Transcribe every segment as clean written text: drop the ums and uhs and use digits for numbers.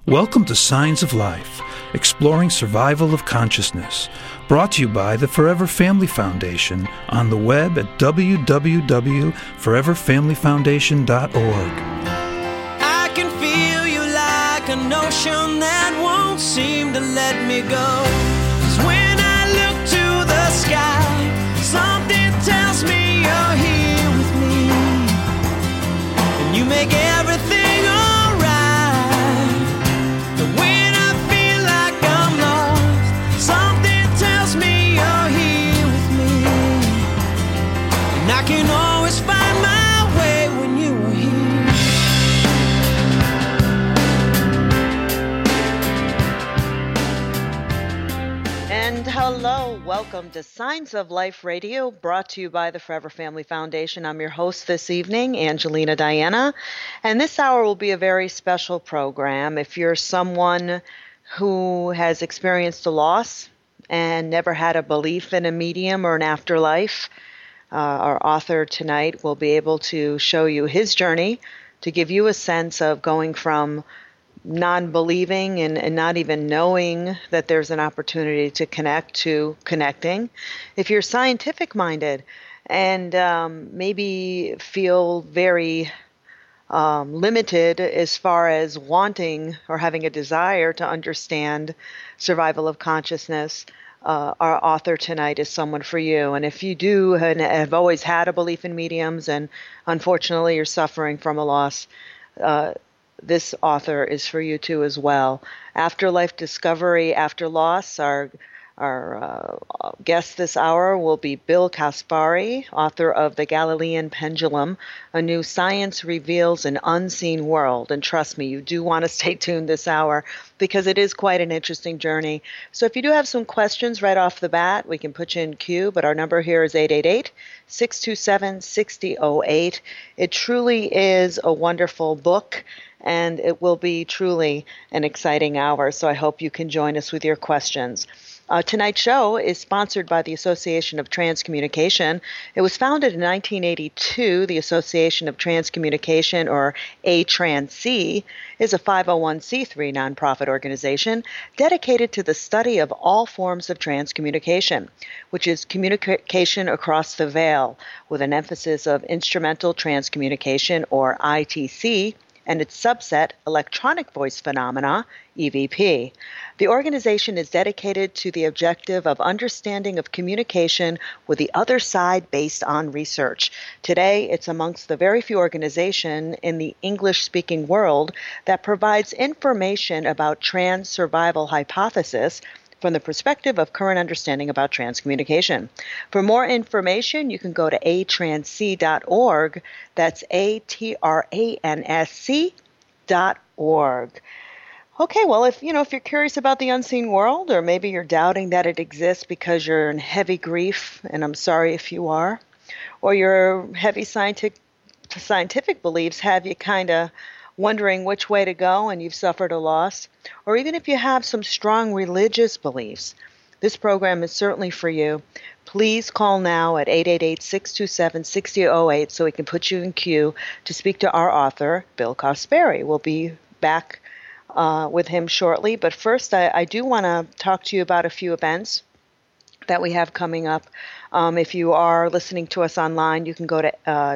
Welcome to Signs of Life, exploring survival of consciousness, brought to you by the Forever Family Foundation on the web at www.foreverfamilyfoundation.org. I can feel you like an ocean that won't seem to let me go. 'Cause when I look to the sky, something tells me you're here with me, and you make everything alright. But when I feel like I'm lost, something tells me you're here with me, and I can always find my way when you are here. And hello, welcome to Signs of Life Radio, brought to you by the Forever Family Foundation. I'm your host this evening, Angelina Diana, and this hour will be a very special program. If you're someone who has experienced a loss and never had a belief in a medium or an afterlife, our author tonight will be able to show you his journey to give you a sense of going from non-believing and not even knowing that there's an opportunity to connect to connecting. If you're scientific-minded and maybe feel very limited as far as wanting or having a desire to understand survival of consciousness, our author tonight is someone for you. And if you do and have always had a belief in mediums and unfortunately you're suffering from a loss, this author is for you too as well. Afterlife Discovery After Loss, our guest this hour will be Bill Kaspari, author of The Galilean Pendulum, A New Science Reveals an Unseen World. And trust me, you do want to stay tuned this hour because it is quite an interesting journey. So if you do have some questions right off the bat, we can put you in queue, but our number here is 888-627-6008. It truly is a wonderful book, and it will be truly an exciting hour, so I hope you can join us with your questions. Tonight's show is sponsored by the Association of Transcommunication. It was founded in 1982. The Association of Transcommunication, or ATRANC, is a 501c3 nonprofit organization dedicated to the study of all forms of transcommunication, which is communication across the veil, with an emphasis of instrumental transcommunication, or ITC, and its subset, electronic voice phenomena, EVP. The organization is dedicated to the objective of understanding of communication with the other side based on research. Today, it's amongst the very few organizations in the English-speaking world that provides information about trans survival hypothesis from the perspective of current understanding about transcommunication. For more information, you can go to atranc.org. That's ATRANSC.org. Okay, well, if you're curious about the unseen world, or maybe you're doubting that it exists because you're in heavy grief, and I'm sorry if you are, or your heavy scientific beliefs have you kind of wondering which way to go and you've suffered a loss, or even if you have some strong religious beliefs, this program is certainly for you. Please call now at 888-627-6008 so we can put you in queue to speak to our author, Bill Kaspari. We'll be back with him shortly, but first I do want to talk to you about a few events that we have coming up. If you are listening to us online, you can go to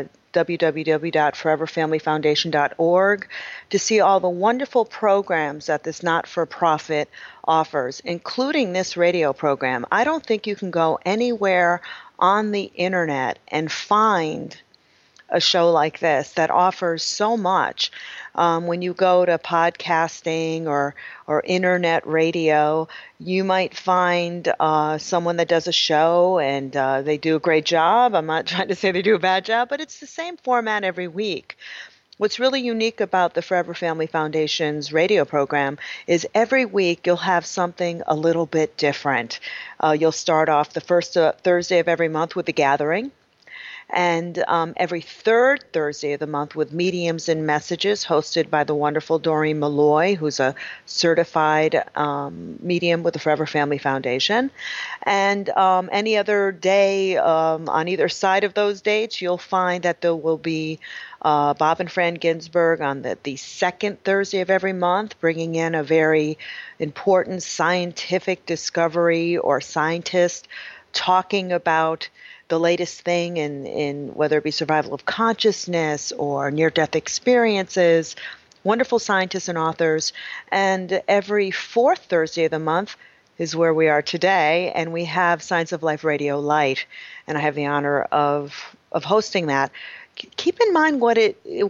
www.foreverfamilyfoundation.org to see all the wonderful programs that this not-for-profit offers, including this radio program. I don't think you can go anywhere on the internet and find a show like this that offers so much. When you go to podcasting or internet radio, you might find someone that does a show and they do a great job. I'm not trying to say they do a bad job, but it's the same format every week. What's really unique about the Forever Family Foundation's radio program is every week you'll have something a little bit different. You'll start off the first Thursday of every month with The Gathering. And every third Thursday of the month with Mediums and Messages, hosted by the wonderful Doreen Malloy, who's a certified medium with the Forever Family Foundation. And any other day on either side of those dates, you'll find that there will be Bob and Fran Ginsberg on the second Thursday of every month, bringing in a very important scientific discovery or scientist talking about the latest thing in whether it be survival of consciousness or near-death experiences, wonderful scientists and authors. And every fourth Thursday of the month is where we are today, and we have Science of Life Radio Light, and I have the honor of hosting that. Keep in mind what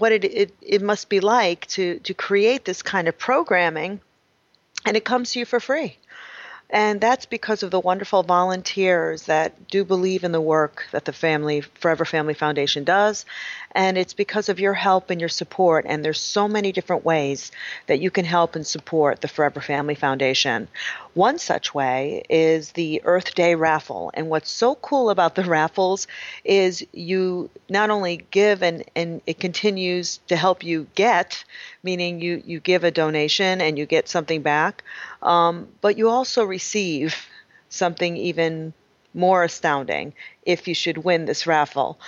it must be like to create this kind of programming, and it comes to you for free. And that's because of the wonderful volunteers that do believe in the work that the Forever Family Foundation does. And it's because of your help and your support. And there's so many different ways that you can help and support the Forever Family Foundation. One such way is the Earth Day raffle. And what's so cool about the raffles is you not only give and it continues to help you get, meaning you give a donation and you get something back, but you also receive something even more astounding if you should win this raffle.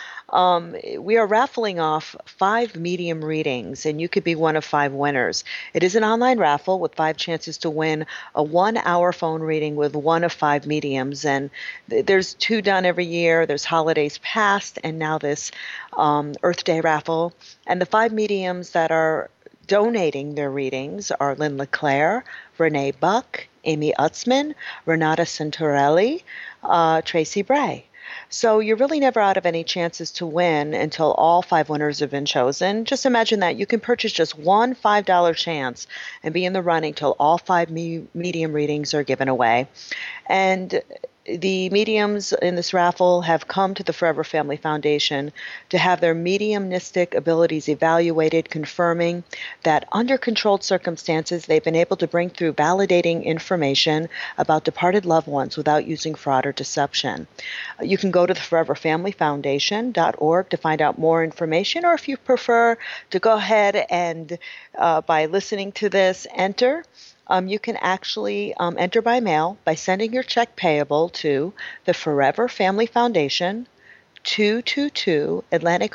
We are raffling off 5 medium readings, and you could be one of 5 winners. It is an online raffle with 5 chances to win a 1-hour phone reading with one of 5 mediums, and there's 2 done every year. There's holidays past, and now this Earth Day raffle. And the 5 mediums that are donating their readings are Lynn LeClaire, Renee Buck, Amy Utzman, Renata Santorelli, Tracy Bray. So you're really never out of any chances to win until all 5 winners have been chosen. Just imagine that. You can purchase just one $5 chance and be in the running till all 5 medium readings are given away. And the mediums in this raffle have come to the Forever Family Foundation to have their mediumistic abilities evaluated, confirming that under controlled circumstances, they've been able to bring through validating information about departed loved ones without using fraud or deception. You can go to the foreverfamilyfoundation.org to find out more information, or if you prefer to go ahead and, by listening to this, enter. You can actually enter by mail by sending your check payable to the Forever Family Foundation, 222 Atlantic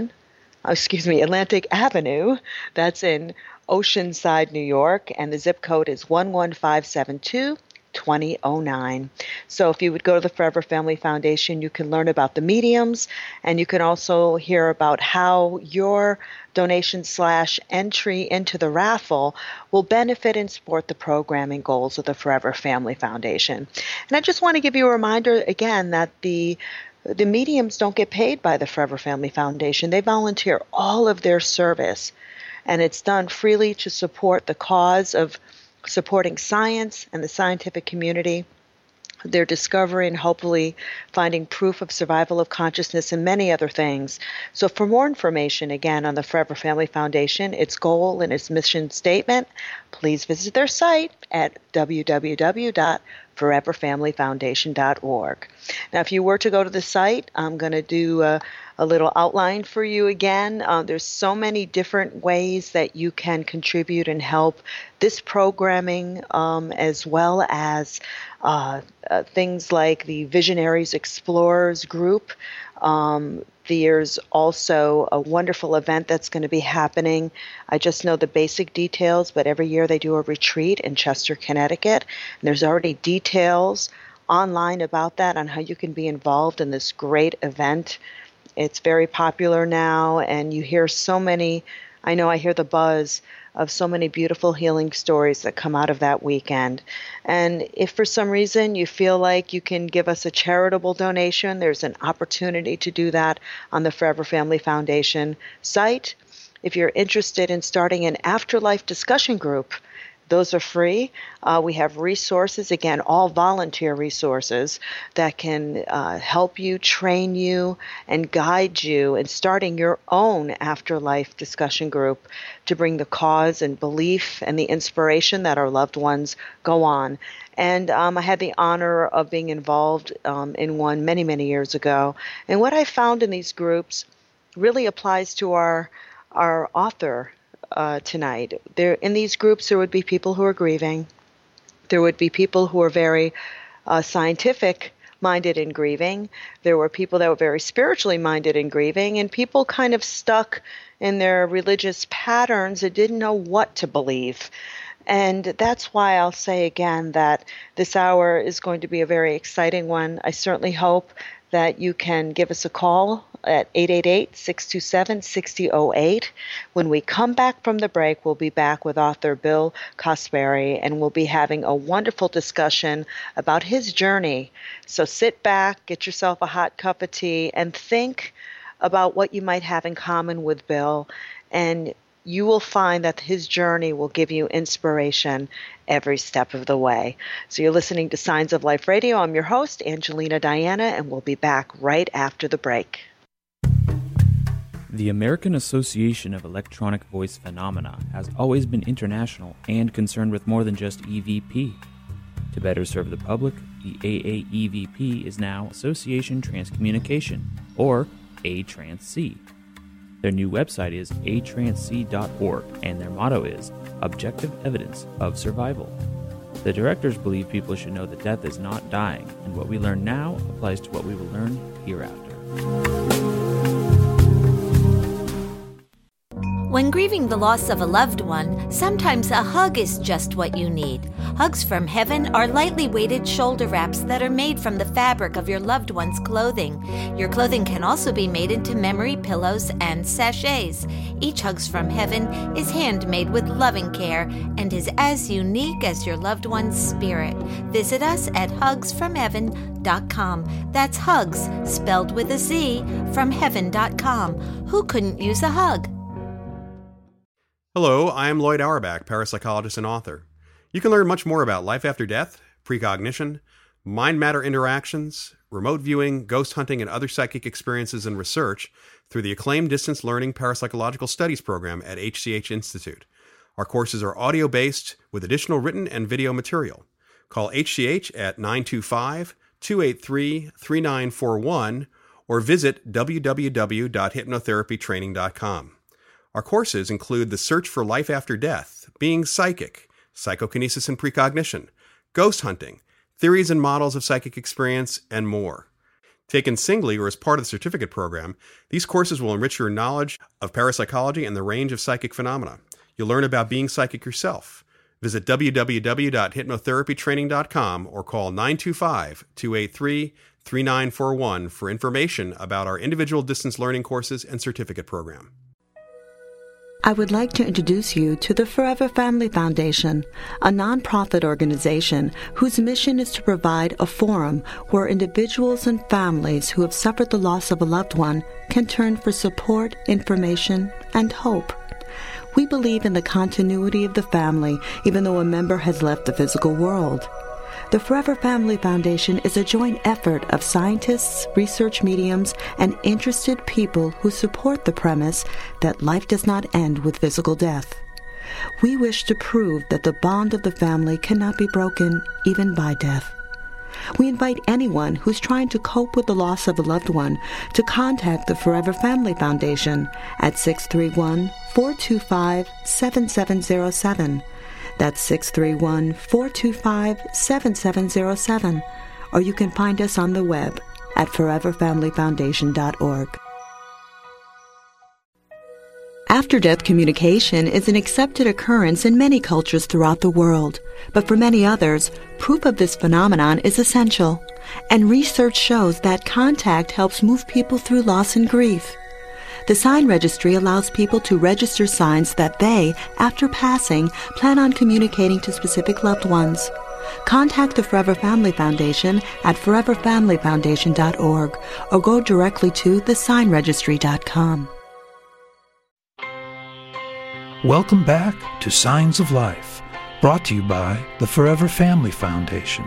Avenue. That's in Oceanside, New York, and the zip code is 11572. 2009. So if you would go to the Forever Family Foundation, you can learn about the mediums, and you can also hear about how your donation/entry into the raffle will benefit and support the programming goals of the Forever Family Foundation. And I just want to give you a reminder again that the mediums don't get paid by the Forever Family Foundation. They volunteer all of their service, and it's done freely to support the cause of supporting science and the scientific community, their discovery and hopefully finding proof of survival of consciousness and many other things. So for more information, again, on the Forever Family Foundation, its goal and its mission statement, please visit their site at www.foreverfamilyfoundation.org. Now, if you were to go to the site, I'm going to do a little outline for you again. There's so many different ways that you can contribute and help this programming, as well as things like the Visionaries Explorers group. There's also a wonderful event that's going to be happening. I just know the basic details, but every year they do a retreat in Chester, Connecticut. And there's already details online about that, on how you can be involved in this great event. It's very popular now, and you hear so many, I hear the buzz of so many beautiful healing stories that come out of that weekend. And if for some reason you feel like you can give us a charitable donation, there's an opportunity to do that on the Forever Family Foundation site. If you're interested in starting an afterlife discussion group, Those are free. We have resources, again, all volunteer resources that can help you, train you, and guide you in starting your own afterlife discussion group to bring the cause and belief and the inspiration that our loved ones go on. And I had the honor of being involved in one many, many years ago. And what I found in these groups really applies to our author tonight. There, in these groups, there would be people who are grieving. There would be people who are very scientific minded in grieving. There were people that were very spiritually minded in grieving, and people kind of stuck in their religious patterns that didn't know what to believe. And that's why I'll say again that this hour is going to be a very exciting one. I certainly hope that you can give us a call at 888-627-6008. When we come back from the break, we'll be back with author Bill Cosperry, and we'll be having a wonderful discussion about his journey. So sit back, get yourself a hot cup of tea, and think about what you might have in common with Bill, and you will find that his journey will give you inspiration every step of the way. So you're listening to Signs of Life Radio. I'm your host, Angelina Diana, and we'll be back right after the break. The American Association of Electronic Voice Phenomena has always been international and concerned with more than just EVP. To better serve the public, the AAEVP is now Association Transcommunication, or ATRANSC. Their new website is atransc.org, and their motto is Objective Evidence of Survival. The directors believe people should know that death is not dying, and what we learn now applies to what we will learn hereafter. When grieving the loss of a loved one, sometimes a hug is just what you need. Hugs from Heaven are lightly weighted shoulder wraps that are made from the fabric of your loved one's clothing. Your clothing can also be made into memory pillows and sachets. Each Hugs from Heaven is handmade with loving care and is as unique as your loved one's spirit. Visit us at hugsfromheaven.com. That's hugs, spelled with a Z, from heaven.com. Who couldn't use a hug? Hello, I am Lloyd Auerbach, parapsychologist and author. You can learn much more about life after death, precognition, mind-matter interactions, remote viewing, ghost hunting, and other psychic experiences and research through the acclaimed Distance Learning Parapsychological Studies program at HCH Institute. Our courses are audio-based with additional written and video material. Call HCH at 925-283-3941 or visit www.hypnotherapytraining.com. Our courses include The Search for Life After Death, Being Psychic, Psychokinesis and Precognition, Ghost Hunting, Theories and Models of Psychic Experience, and more. Taken singly or as part of the certificate program, these courses will enrich your knowledge of parapsychology and the range of psychic phenomena. You'll learn about being psychic yourself. Visit www.hypnotherapytraining.com or call 925-283-3941 for information about our individual distance learning courses and certificate program. I would like to introduce you to the Forever Family Foundation, a nonprofit organization whose mission is to provide a forum where individuals and families who have suffered the loss of a loved one can turn for support, information, and hope. We believe in the continuity of the family, even though a member has left the physical world. The Forever Family Foundation is a joint effort of scientists, research mediums, and interested people who support the premise that life does not end with physical death. We wish to prove that the bond of the family cannot be broken even by death. We invite anyone who's trying to cope with the loss of a loved one to contact the Forever Family Foundation at 631-425-7707. That's 631-425-7707. Or you can find us on the web at foreverfamilyfoundation.org. After-death communication is an accepted occurrence in many cultures throughout the world, but for many others, proof of this phenomenon is essential, and research shows that contact helps move people through loss and grief. The Sign Registry allows people to register signs that they, after passing, plan on communicating to specific loved ones. Contact the Forever Family Foundation at foreverfamilyfoundation.org or go directly to thesignregistry.com. Welcome back to Signs of Life, Brought to you by the Forever Family Foundation.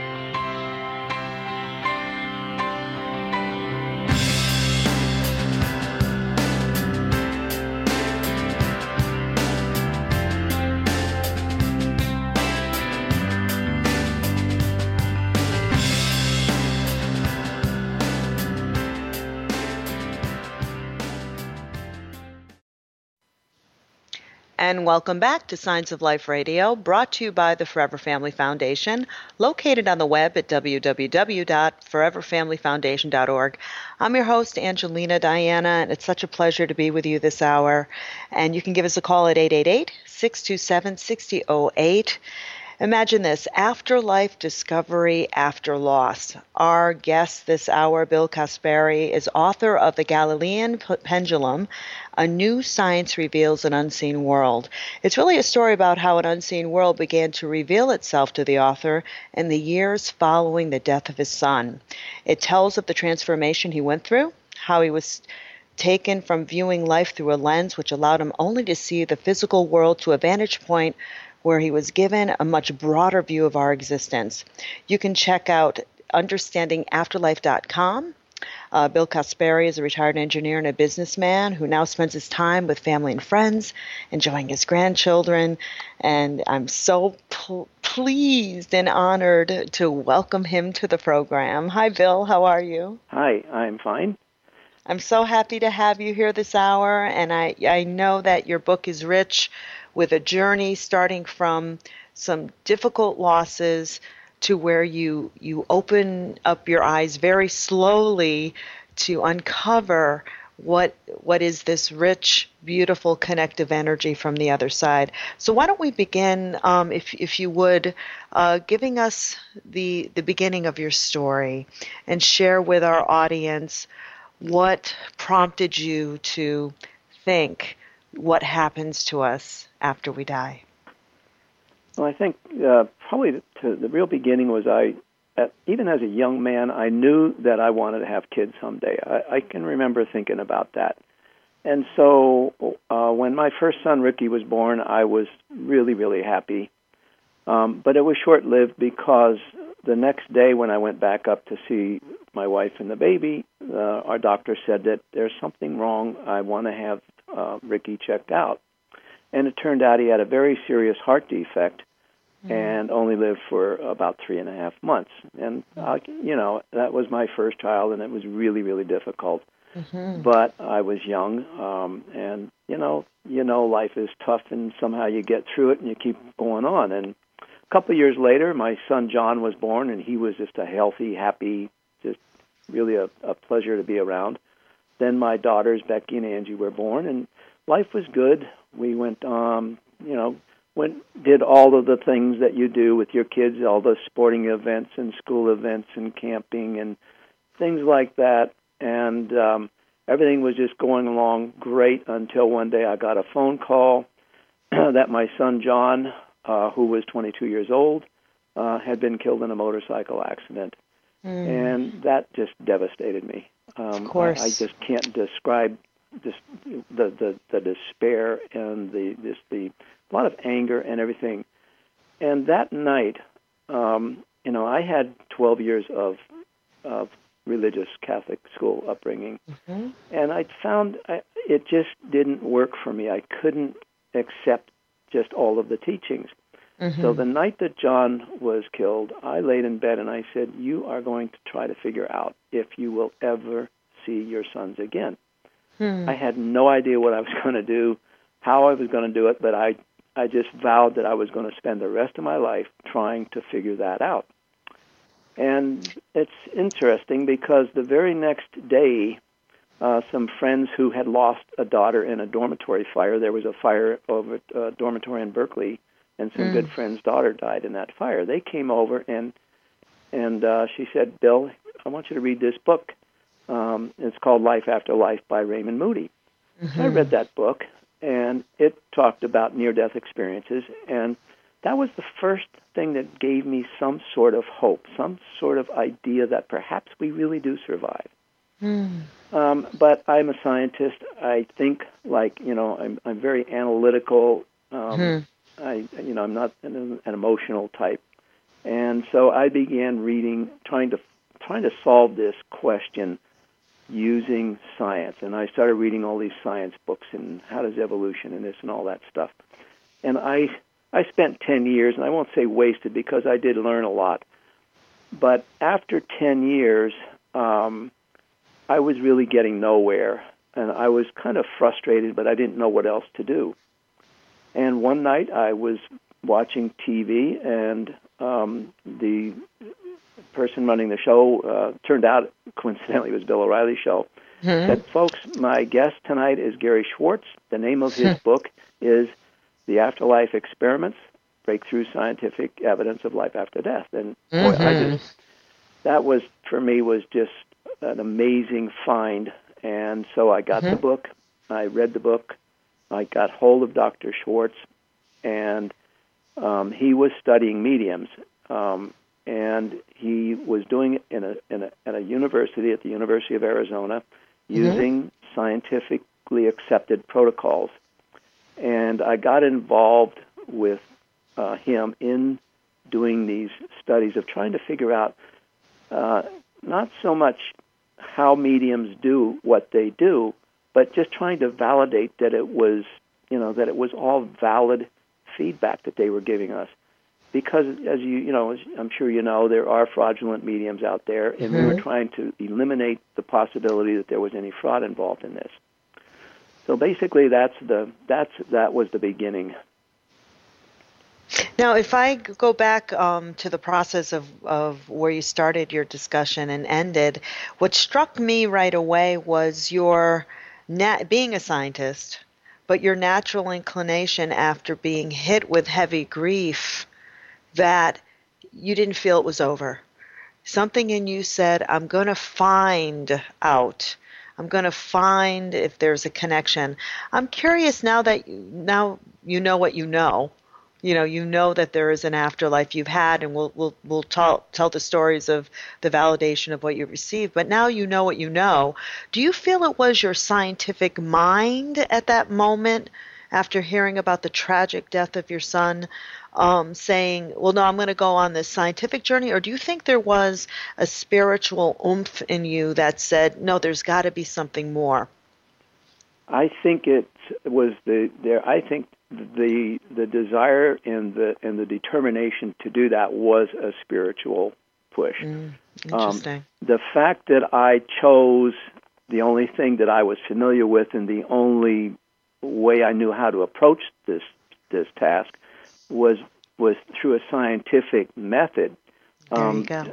And welcome back to Signs of Life Radio, brought to you by the Forever Family Foundation, located on the web at www.foreverfamilyfoundation.org. I'm your host, Angelina Diana, and it's such a pleasure to be with you this hour. And you can give us a call at 888-627-6008. Imagine this, afterlife discovery after loss. Our guest this hour, Bill Caspary, is author of The Galilean Pendulum, A New Science Reveals an Unseen World. It's really a story about how an unseen world began to reveal itself to the author in the years following the death of his son. It tells of the transformation he went through, how he was taken from viewing life through a lens which allowed him only to see the physical world to a vantage point where he was given a much broader view of our existence. You can check out understandingafterlife.com. Bill Caspary is a retired engineer and a businessman who now spends his time with family and friends, enjoying his grandchildren. And I'm so pleased and honored to welcome him to the program. Hi, Bill. How are you? Hi, I'm fine. I'm so happy to have you here this hour. And I know that your book is rich with a journey starting from some difficult losses to where you open up your eyes very slowly to uncover what is this rich, beautiful, connective energy from the other side. So why don't we begin, if you would, giving us the beginning of your story and share with our audience what prompted you to think what happens to us after we die. Well, I think probably the real beginning was even as a young man, I knew that I wanted to have kids someday. I can remember thinking about that. And so when my first son, Ricky, was born, I was really, really happy. But it was short-lived because the next day when I went back up to see my wife and the baby, our doctor said that there's something wrong. I want to have Ricky checked out. And it turned out he had a very serious heart defect and only lived for about 3.5 months. And, that was my first child, and it was really, really difficult. Mm-hmm. But I was young, and, life is tough, and somehow you get through it and you keep going on. And a couple of years later, my son John was born, and he was just a healthy, happy, just really a pleasure to be around. Then my daughters, Becky and Angie, were born, and life was good. We went, did all of the things that you do with your kids, all the sporting events and school events and camping and things like that. And everything was just going along great until one day I got a phone call that my son John, who was 22 years old, had been killed in a motorcycle accident. And that just devastated me. Of course. I just can't describe just the despair and the lot of anger and everything. And that night, I had 12 years of religious Catholic school upbringing, and I found it just didn't work for me. I couldn't accept just all of the teachings. So the night that John was killed, I laid in bed and I said, you are going to try to figure out if you will ever see your sons again. I had no idea what I was going to do, how I was going to do it, but I just vowed that I was going to spend the rest of my life trying to figure that out. And it's interesting because the very next day, some friends who had lost a daughter in a dormitory fire, there was a fire over at a dormitory in Berkeley, and some good friends' daughter died in that fire. They came over, and she said, Bill, I want you to read this book. It's called Life After Life by Raymond Moody. So I read that book, and it talked about near-death experiences, and that was the first thing that gave me some sort of hope, some sort of idea that perhaps we really do survive. But I'm a scientist. I think I'm very analytical. I I'm not an emotional type. And so I began reading, trying to solve this question using science. And I started reading all these science books and how does evolution and this and all that stuff. And I spent 10 years, and I won't say wasted because I did learn a lot. But after 10 years, I was really getting nowhere. And I was kind of frustrated, but I didn't know what else to do. And one night I was watching TV, and the person running the show turned out, coincidentally, it was Bill O'Reilly's show, said, folks, my guest tonight is Gary Schwartz. The name of his book is The Afterlife Experiments, Breakthrough Scientific Evidence of Life After Death. And boy, that was, for me, was just an amazing find. And so I got the book, I read the book, I got hold of Dr. Schwartz, and he was studying mediums. And he was doing it at a university, at the University of Arizona, using scientifically accepted protocols. And I got involved with him in doing these studies of trying to figure out not so much how mediums do what they do, but just trying to validate that it was, that it was all valid feedback that they were giving us. Because, as I'm sure you know, there are fraudulent mediums out there, and we were trying to eliminate the possibility that there was any fraud involved in this. So basically, that was the beginning. Now, if I go back to the process of where you started your discussion and ended, what struck me right away was your being a scientist, but your natural inclination after being hit with heavy grief that you didn't feel it was over. Something in you said, I'm going to find out. I'm going to find if there's a connection. I'm curious now that you know what you know. You know that there is an afterlife you've had, and we'll tell the stories of the validation of what you received. But now you know what you know. Do you feel it was your scientific mind at that moment, after hearing about the tragic death of your son, saying, well, no, I'm going to go on this scientific journey? Or do you think there was a spiritual oomph in you that said, no, there's got to be something more? I think it was the desire and the determination to do that was a spiritual push. Interesting. The fact that I chose the only thing that I was familiar with and the only way I knew how to approach this task was through a scientific method. There you go.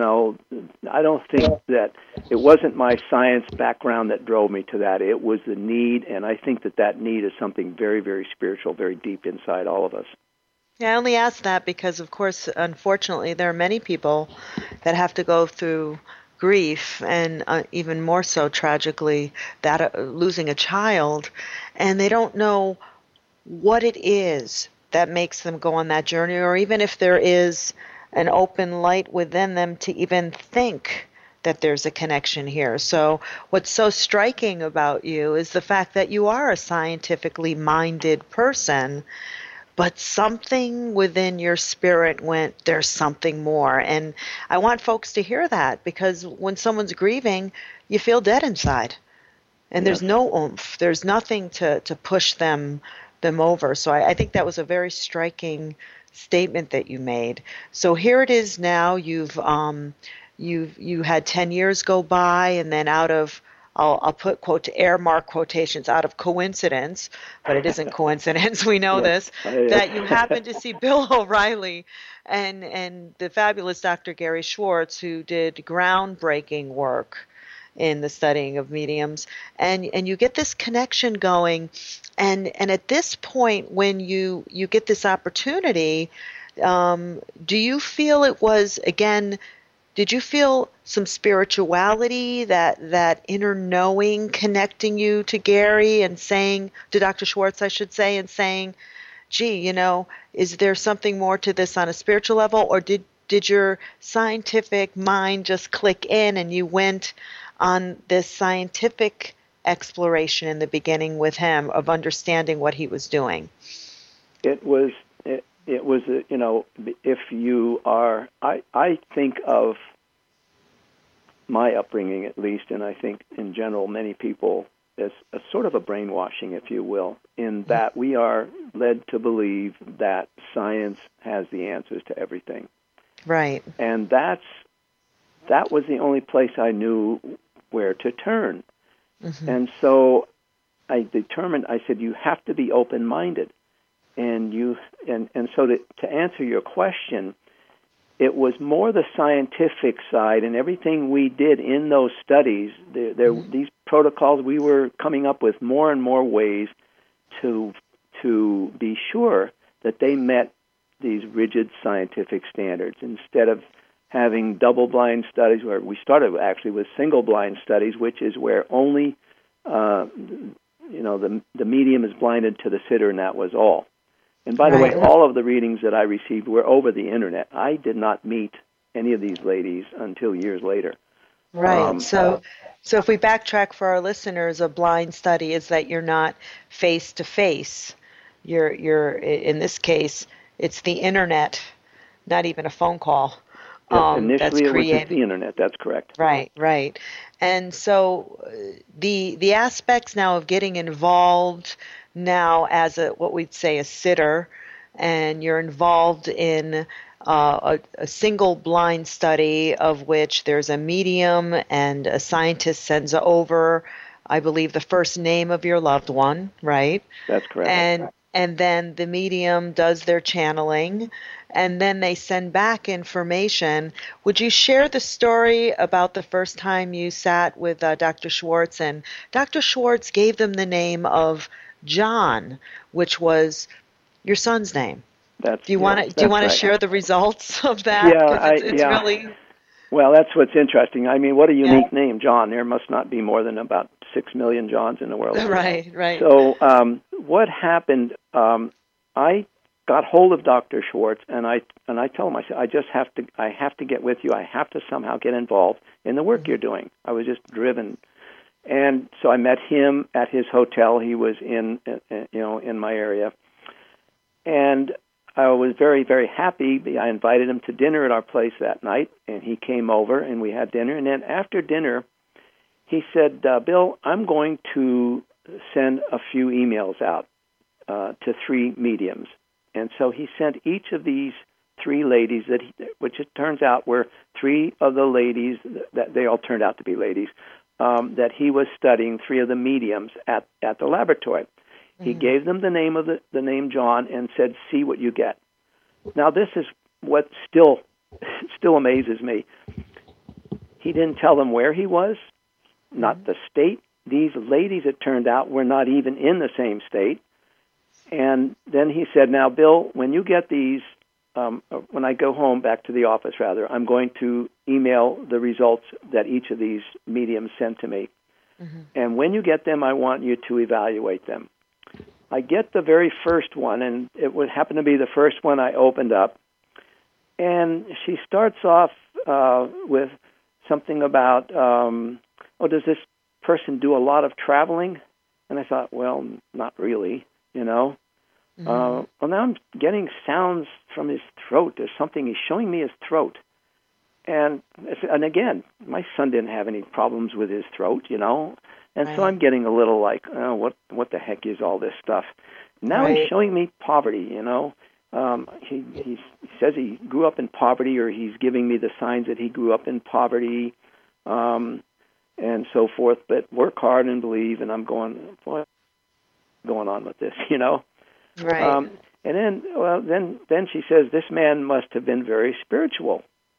I don't think that it wasn't my science background that drove me to that. It was the need, and I think that need is something very, very spiritual, very deep inside all of us. Yeah, I only ask that because, of course, unfortunately, there are many people that have to go through grief, and even more so tragically, that losing a child, and they don't know what it is that makes them go on that journey, or even if there is an open light within them to even think that there's a connection here. So what's so striking about you is the fact that you are a scientifically minded person, but something within your spirit went, there's something more. And I want folks to hear that, because when someone's grieving, you feel dead inside. And there's no oomph. There's nothing to push them over. So I think that was a very striking statement that you made. So here it is now. You had 10 years go by, and then out of, I'll put air mark quotations, out of coincidence, but it isn't coincidence, we know this, that you happened to see Bill O'Reilly and the fabulous Dr. Gary Schwartz, who did groundbreaking work in the studying of mediums, and you get this connection going, and at this point when you get this opportunity, do you feel it was, again, did you feel some spirituality, that inner knowing connecting you to Gary and saying, to Dr. Schwartz, I should say, and saying, gee, is there something more to this on a spiritual level, or did your scientific mind just click in and you went on this scientific exploration in the beginning with him of understanding what he was doing? It was it was, if you are, I think of my upbringing at least, and I think in general many people, as a sort of a brainwashing, if you will, in that we are led to believe that science has the answers to everything. Right. And that was the only place I knew where to turn. Mm-hmm. And so I determined, I said, you have to be open-minded. And so to answer your question, it was more the scientific side, and everything we did in those studies, these protocols, we were coming up with more and more ways to be sure that they met these rigid scientific standards, instead of having double-blind studies, where we started actually with single-blind studies, which is where only the medium is blinded to the sitter, and that was all. And by the way, all of the readings that I received were over the Internet. I did not meet any of these ladies until years later. Right. So if we backtrack for our listeners, a blind study is that you're not face to face. You're in this case, it's the Internet, not even a phone call. Yes, initially it was just the Internet. That's correct. Right. And so the aspects now of getting involved now as what we'd say a sitter, and you're involved in a single blind study of which there's a medium and a scientist sends over, I believe, the first name of your loved one, right? That's correct. And then the medium does their channeling, and then they send back information. Would you share the story about the first time you sat with Dr. Schwartz, and Dr. Schwartz gave them the name of John, which was your son's name? Do you want to share the results of that? Yeah, really. Well, that's what's interesting. I mean, what a unique name, John. There must not be more than about 6 million Johns in the world. Right. So what happened? I got hold of Dr. Schwartz, and I told him, I said, I have to get with you. I have to somehow get involved in the work you're doing. I was just driven. And so I met him at his hotel. He was in my area, and I was very, very happy. I invited him to dinner at our place that night, and he came over, and we had dinner. And then after dinner, he said, Bill, I'm going to send a few emails out to 3 mediums. And so he sent each of these 3 ladies, which it turns out were 3 of the ladies, that they all turned out to be ladies, that he was studying, 3 of the mediums at the laboratory. Mm-hmm. He gave them the name John and said, see what you get. Now, this is what still amazes me. He didn't tell them where he was, not the state. These ladies, it turned out, were not even in the same state. And then he said, now, Bill, when you get these, when I go home, back to the office, rather, I'm going to email the results that each of these mediums sent to me. Mm-hmm. And when you get them, I want you to evaluate them. I get the very first one, and it would happen to be the first one I opened up. And she starts off with something about, does this person do a lot of traveling? And I thought, well, not really, Mm-hmm. Well, now I'm getting sounds from his throat. There's something. He's showing me his throat. And again, my son didn't have any problems with his throat, And right. So I'm getting a little like, what the heck is all this stuff? Now He's showing me poverty, He says he grew up in poverty, or he's giving me the signs that he grew up in poverty, and so forth. But work hard and believe, and I'm going, what's going on with this, Right. And then she says, this man must have been very spiritual.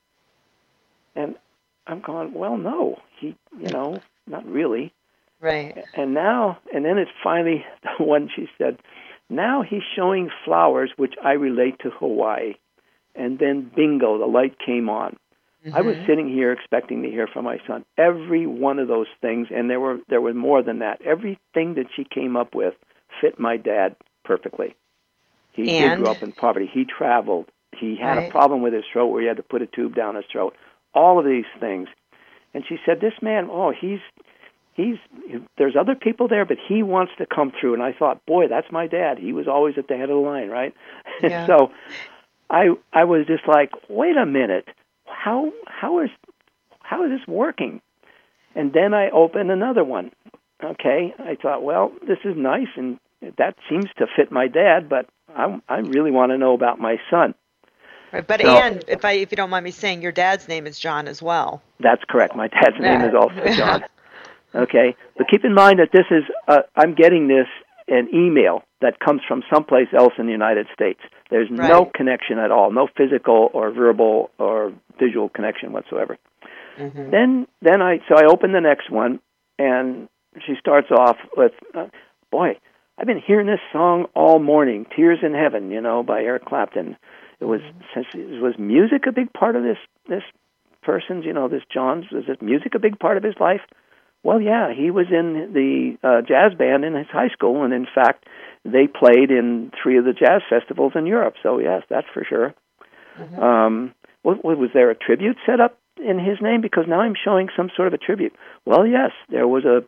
And I'm going, well, no, he, not really. Right. And then it's finally the one she said, now he's showing flowers, which I relate to Hawaii. And then bingo, the light came on. Mm-hmm. I was sitting here expecting to hear from my son. Every one of those things, and there were more than that. Everything that she came up with fit my dad perfectly. He did grow up in poverty. He traveled. He had a problem with his throat where he had to put a tube down his throat. All of these things. And she said, this man, there's other people there, but he wants to come through. And I thought, boy, that's my dad. He was always at the head of the line, right? Yeah. So I was just like, wait a minute, how is this working? And then I opened another one. Okay, I thought, well, this is nice, and that seems to fit my dad, but I really want to know about my son. Right, but So, and if you don't mind me saying, your dad's name is John as well. That's correct. My dad's name is also John. Okay, but keep in mind that this is I'm getting this an email that comes from someplace else in the United States. There's no connection at all, no physical or verbal or visual connection whatsoever. Mm-hmm. Then I opened the next one, and she starts off with, boy, I've been hearing this song all morning, Tears in Heaven, by Eric Clapton. Was music a big part of this person's, this John's, was this music a big part of his life? Well, yeah, he was in the jazz band in his high school, and in fact, they played in 3 of the jazz festivals in Europe, so yes, that's for sure. Mm-hmm. Was there a tribute set up in his name? Because now I'm showing some sort of a tribute. Well, yes, there was a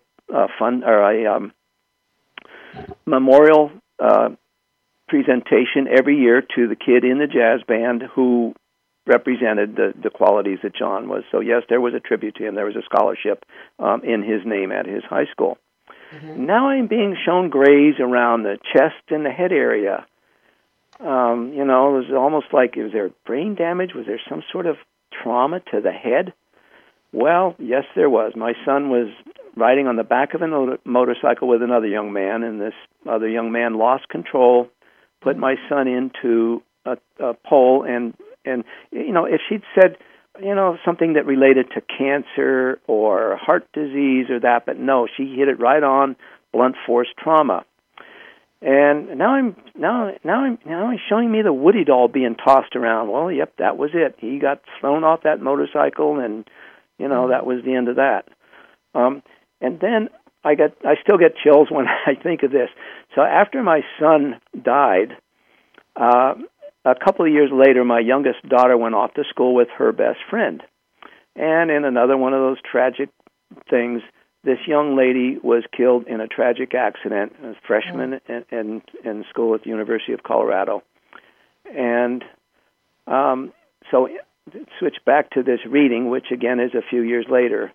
memorial presentation every year to the kid in the jazz band who represented the qualities that John was. So yes, there was a tribute to him. There was a scholarship in his name at his high school. Mm-hmm. Now I'm being shown grays around the chest and the head area. It was almost like, was there brain damage? Was there some sort of trauma to the head? Well, yes, there was. My son was riding on the back of a motorcycle with another young man, and this other young man lost control, put my son into a pole, and if she'd said, something that related to cancer or heart disease or that, but no, she hit it right on blunt force trauma. And now he's showing me the Woody doll being tossed around. Well, yep, that was it. He got thrown off that motorcycle, and that was the end of that. And then I still get chills when I think of this. So after my son died, a couple of years later, my youngest daughter went off to school with her best friend. And in another one of those tragic things, this young lady was killed in a tragic accident, a freshman in school at the University of Colorado. And so switch back to this reading, which again is a few years later.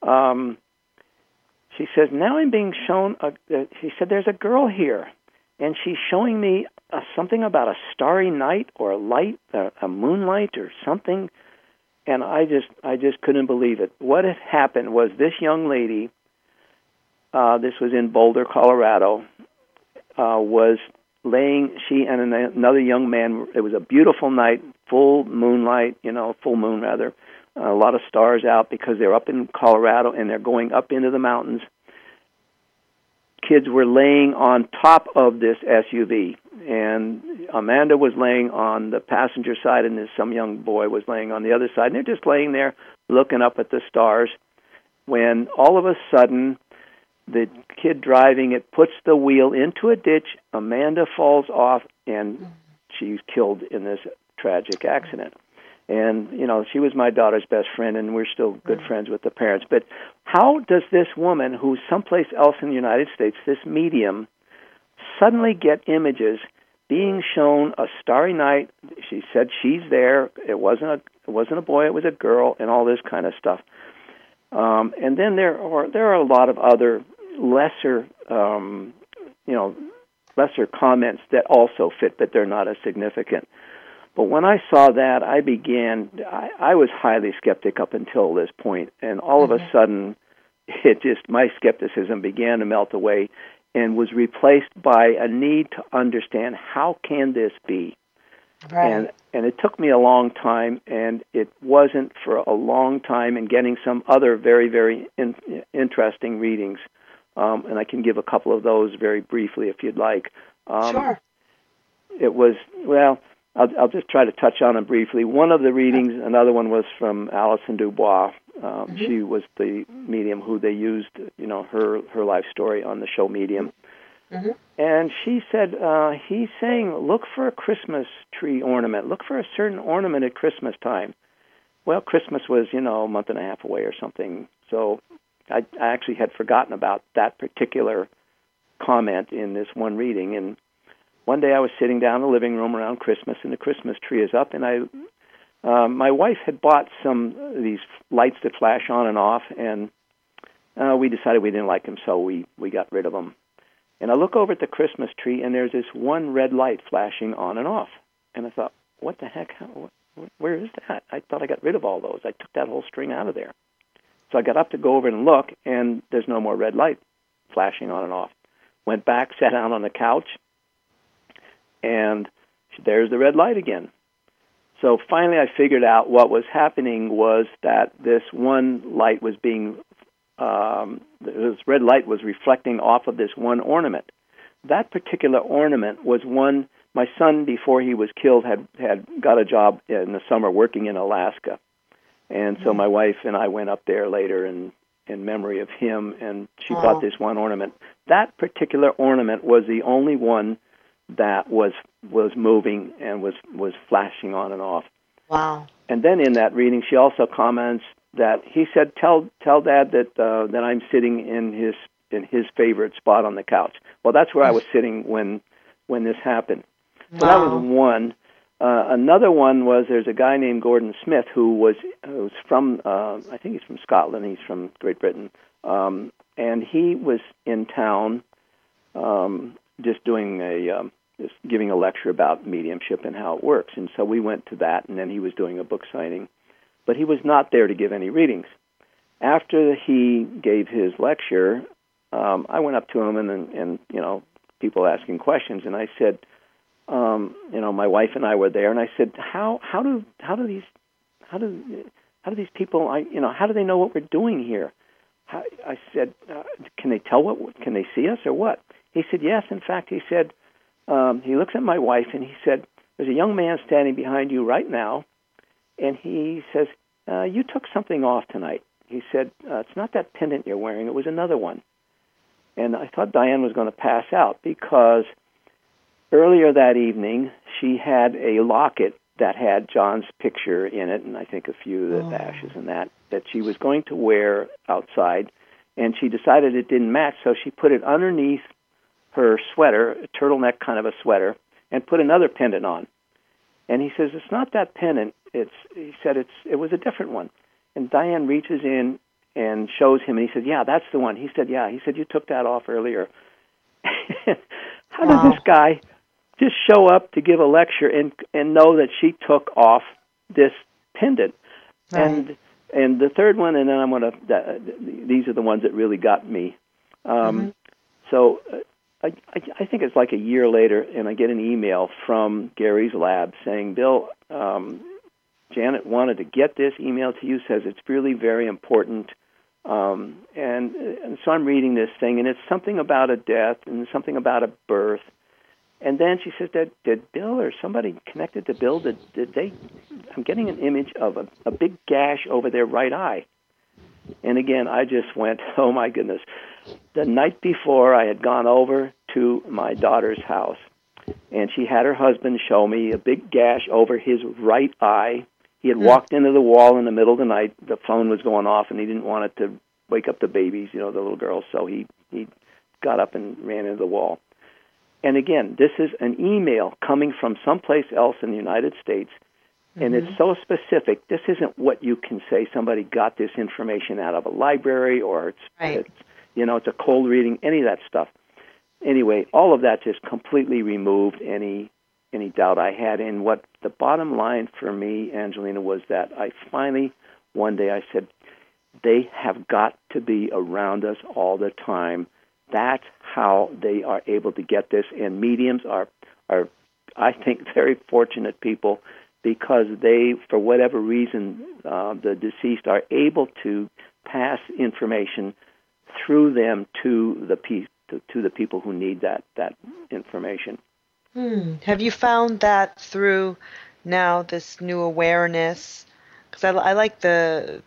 She says, now I'm being shown, she said, there's a girl here, and she's showing me something about a starry night or a light, a moonlight or something, and I just couldn't believe it. What had happened was this young lady, this was in Boulder, Colorado, was laying, she and another young man, it was a beautiful night, full moonlight, full moon rather, a lot of stars out because they're up in Colorado and they're going up into the mountains. Kids were laying on top of this SUV, and Amanda was laying on the passenger side, and some young boy was laying on the other side, and they're just laying there looking up at the stars, when all of a sudden the kid driving it puts the wheel into a ditch. Amanda falls off, and she's killed in this tragic accident. And, she was my daughter's best friend, and we're still good friends with the parents. But how does this woman, who's someplace else in the United States, this medium, suddenly get images being shown a starry night? She said she's there. It wasn't a boy, it was a girl, and all this kind of stuff. And then there are a lot of other lesser comments that also fit, but they're not as significant. But when I saw that, I was highly skeptic up until this point, and all of a sudden, my skepticism began to melt away and was replaced by a need to understand, how can this be? Right. And it took me a long time, and it wasn't for a long time, and getting some other very, very interesting readings. And I can give a couple of those very briefly if you'd like. Sure. It was, I'll just try to touch on them briefly. One of the readings, another one was from Alison Dubois. She was the medium who they used, her life story on the show Medium. Mm-hmm. And she said, he's saying, look for a Christmas tree ornament. Look for a certain ornament at Christmas time. Well, Christmas was, a month and a half away or something. So I actually had forgotten about that particular comment in this one reading. And one day I was sitting down in the living room around Christmas, and the Christmas tree is up, and my wife had bought some of these lights that flash on and off, and we decided we didn't like them, so we got rid of them. And I look over at the Christmas tree, and there's this one red light flashing on and off. And I thought, what the heck? Where is that? I thought I got rid of all those. I took that whole string out of there. So I got up to go over and look, and there's no more red light flashing on and off. Went back, sat down on the couch, and there's the red light again. So finally I figured out what was happening was that this one light was this red light was reflecting off of this one ornament. That particular ornament was one, my son, before he was killed, had got a job in the summer working in Alaska. And so my wife and I went up there later in memory of him, and she bought this one ornament. That particular ornament was the only one that was moving and was flashing on and off. Wow. And then in that reading, she also comments that he said, "Tell Dad that I'm sitting in his favorite spot on the couch." Well, that's where I was sitting when this happened. So that was one. Another one was there's a guy named Gordon Smith who was from I think he's from Scotland. He's from Great Britain, and he was in town just doing just giving a lecture about mediumship and how it works. And so we went to that, and then he was doing a book signing. But he was not there to give any readings. After he gave his lecture, I went up to him and people asking questions, and I said, my wife and I were there, and I said, how do these people, how do they know what we're doing here? I said, can they see us or what? He said, yes. In fact, he said, he looks at my wife and he said, there's a young man standing behind you right now, and he says, you took something off tonight. He said, it's not that pendant you're wearing, it was another one. And I thought Diane was going to pass out because earlier that evening she had a locket that had John's picture in it, and I think a few of the ashes and that she was going to wear outside, and she decided it didn't match, so she put it underneath her sweater, a turtleneck kind of a sweater, and put another pendant on. And he says, it's not that pendant. He said it was a different one. And Diane reaches in and shows him, and he said, yeah, that's the one. He said, yeah. He said, you took that off earlier. How does this guy just show up to give a lecture and know that she took off this pendant? Right. And the third one, and then I'm going to, these are the ones that really got me. So I think it's like a year later, and I get an email from Gary's lab saying, Bill, Janet wanted to get this email to you, says it's really very important. And so I'm reading this thing, and it's something about a death and something about a birth. And then she says, did Bill or somebody connected to Bill, did they, I'm getting an image of a big gash over their right eye. And again, I just went, oh my goodness. The night before, I had gone over to my daughter's house, and she had her husband show me a big gash over his right eye. He had walked into the wall in the middle of the night. The phone was going off, and he didn't want it to wake up the babies, the little girls, so he got up and ran into the wall. And again, this is an email coming from someplace else in the United States, and it's so specific. This isn't what you can say somebody got this information out of a library or it's a cold reading, any of that stuff. Anyway, all of that just completely removed any doubt I had. And what the bottom line for me, Angelina, was that I finally, one day I said, they have got to be around us all the time. That's how they are able to get this. And mediums are I think, very fortunate people because they, for whatever reason, the deceased are able to pass information through them to the people who need that information. Have you found that through now this new awareness? Because I like the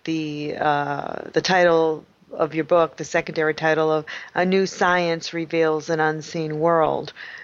title of your book, the secondary title of A New Science Reveals an Unseen World.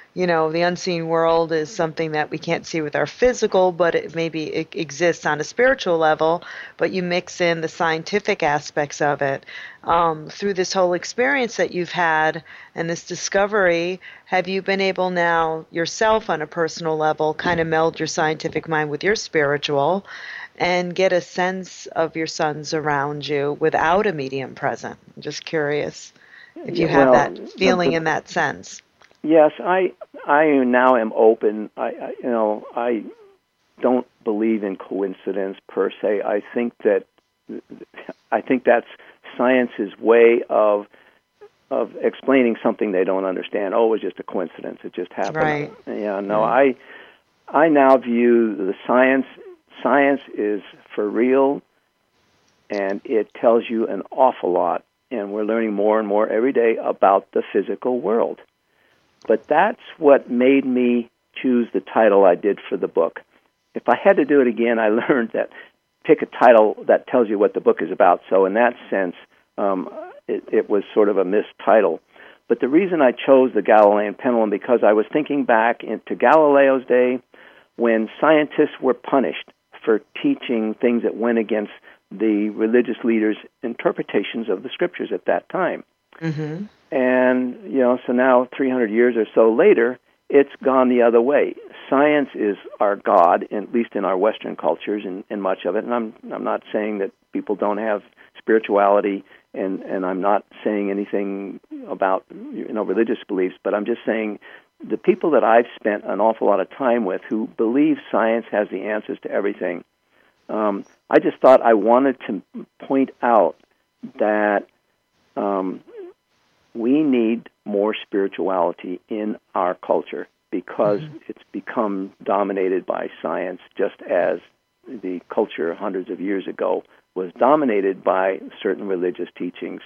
the unseen world is something that we can't see with our physical, but it exists on a spiritual level, but you mix in the scientific aspects of it. Through this whole experience that you've had and this discovery, have you been able now yourself on a personal level kind of meld your scientific mind with your spiritual and get a sense of your sons around you without a medium present? I'm just curious if you have that feeling in that sense. Yes, I now am open. I don't believe in coincidence per se. I think that's science's way of explaining something they don't understand. Oh, it was just a coincidence. It just happened. Right. Yeah. No, I now view the science. Science is for real, and it tells you an awful lot. And we're learning more and more every day about the physical world. But that's what made me choose the title I did for the book. If I had to do it again, I learned that pick a title that tells you what the book is about. So in that sense, it was sort of a missed title. But the reason I chose the Galilean pendulum, because I was thinking back into Galileo's day when scientists were punished for teaching things that went against the religious leaders' interpretations of the scriptures at that time. Mm-hmm. And, so now 300 years or so later, it's gone the other way. Science is our God, at least in our Western cultures and much of it. And I'm not saying that people don't have spirituality, and I'm not saying anything about religious beliefs, but I'm just saying the people that I've spent an awful lot of time with who believe science has the answers to everything, I just thought I wanted to point out that we need more spirituality in our culture because it's become dominated by science, just as the culture hundreds of years ago was dominated by certain religious teachings.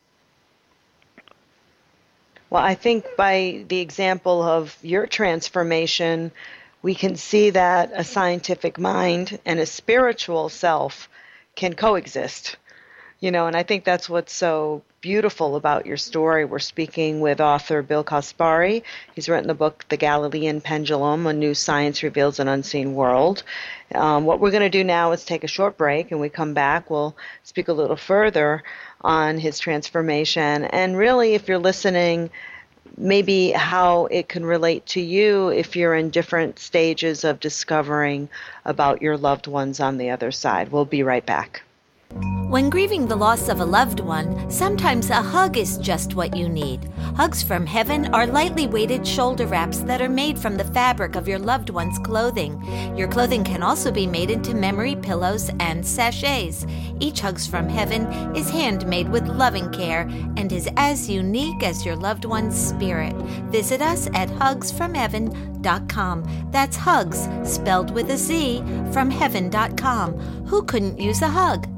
Well, I think by the example of your transformation, we can see that a scientific mind and a spiritual self can coexist. And I think that's what's so beautiful about your story. We're speaking with author Bill Kaspari. He's written the book, The Galilean Pendulum, A New Science Reveals an Unseen World. What we're going to do now is take a short break, and we come back, we'll speak a little further on his transformation. And really, if you're listening, maybe how it can relate to you if you're in different stages of discovering about your loved ones on the other side. We'll be right back. When grieving the loss of a loved one, sometimes a hug is just what you need. Hugs from Heaven are lightly weighted shoulder wraps that are made from the fabric of your loved one's clothing. Your clothing can also be made into memory pillows and sachets. Each Hugs from Heaven is handmade with loving care and is as unique as your loved one's spirit. Visit us at hugsfromheaven.com. That's hugs, spelled with a Z, from heaven.com. Who couldn't use a hug?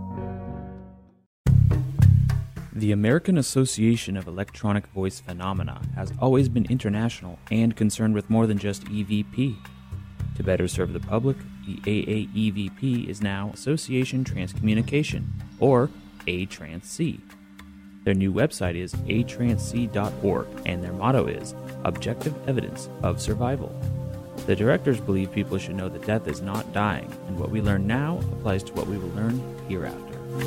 The American Association of Electronic Voice Phenomena has always been international and concerned with more than just EVP. To better serve the public, the AAEVP is now Association Transcommunication, or ATRANSC. Their new website is atransc.org, and their motto is Objective Evidence of Survival. The directors believe people should know that death is not dying, and what we learn now applies to what we will learn hereafter.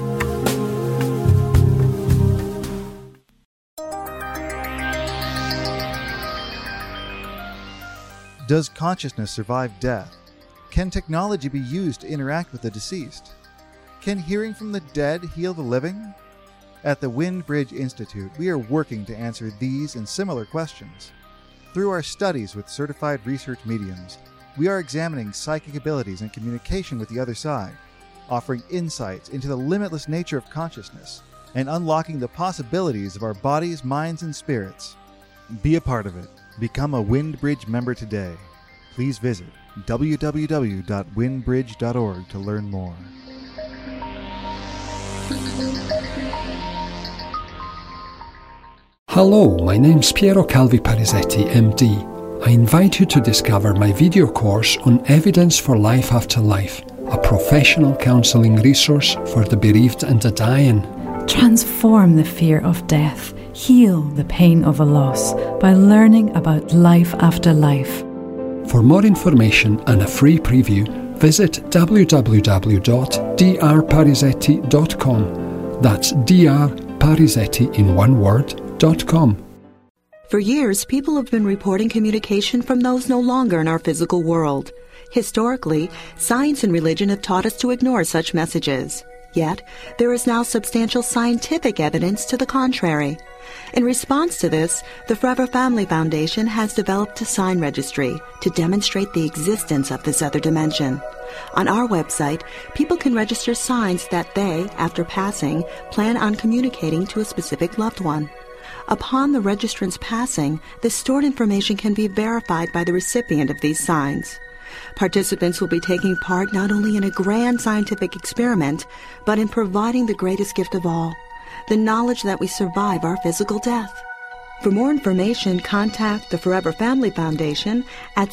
Does consciousness survive death? Can technology be used to interact with the deceased? Can hearing from the dead heal the living? At the Wind Bridge Institute, we are working to answer these and similar questions. Through our studies with certified research mediums, we are examining psychic abilities and communication with the other side, offering insights into the limitless nature of consciousness, and unlocking the possibilities of our bodies, minds, and spirits. Be a part of it. Become a Wind Bridge member today. Please visit www.windbridge.org to learn more. Hello, my name's Piero Calvi Parisetti, MD. I invite you to discover my video course on Evidence for Life After Life, a professional counseling resource for the bereaved and the dying. Transform the fear of death. Heal the pain of a loss by learning about life after life. For more information and a free preview, visit www.drparizetti.com. That's drparizetti in one word.com. For years, people have been reporting communication from those no longer in our physical world. Historically, science and religion have taught us to ignore such messages. Yet, there is now substantial scientific evidence to the contrary. In response to this, the Forever Family Foundation has developed a sign registry to demonstrate the existence of this other dimension. On our website, people can register signs that they, after passing, plan on communicating to a specific loved one. Upon the registrant's passing, the stored information can be verified by the recipient of these signs. Participants will be taking part not only in a grand scientific experiment, but in providing the greatest gift of all, the knowledge that we survive our physical death. For more information, contact the Forever Family Foundation at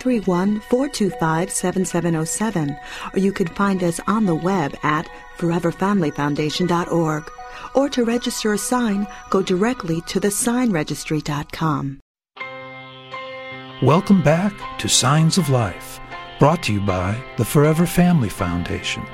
631-425-7707, or you can find us on the web at foreverfamilyfoundation.org. Or to register a sign, go directly to thesignregistry.com. Welcome back to Signs of Life, brought to you by the Forever Family Foundation.